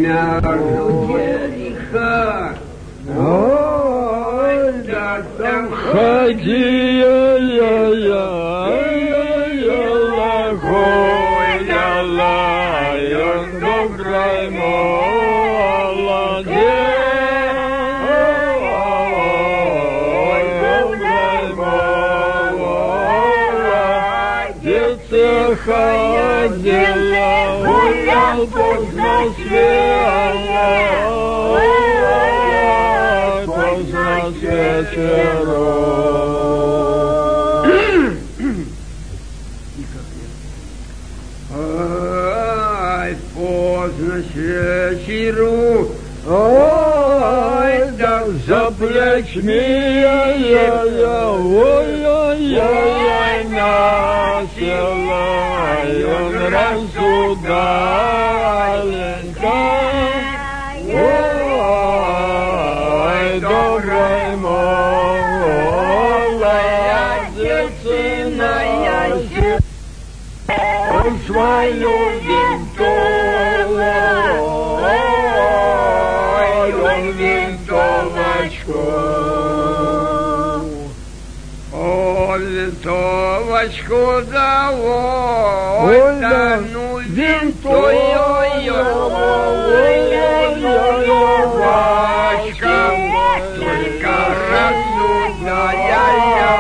между Ериха. Ой, да там ходи, добрый молодец, ходила, гулял поздно с вечером. Ай, поздно с вечеру, ой, да за плечми ой, насела, он разудаленька, ой, добрый молодец, свою винтовочку, винтовочку давай, да ну винтовочка, только рассудная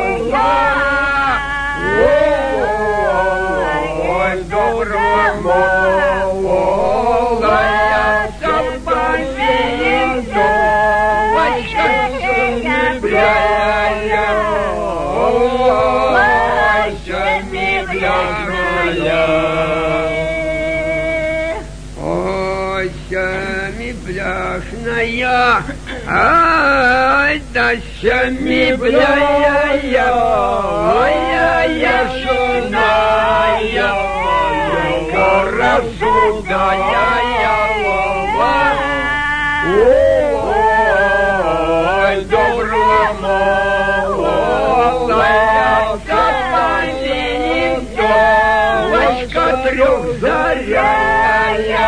молодца, винтовочка, ой, семипляшная, ай, да семипляшная, ой, я шуная, рассудная лова, ой, доброго молодца, винтовочка трехзарядная,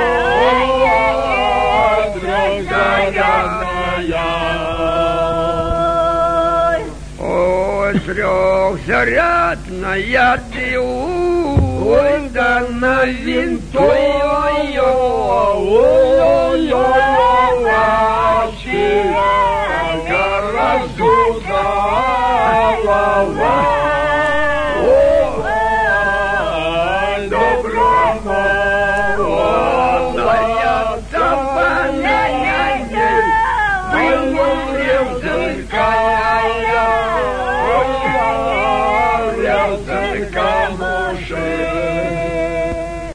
ой, трехзарядная ты, ой, да на винтовочке, разудала, ой, доброго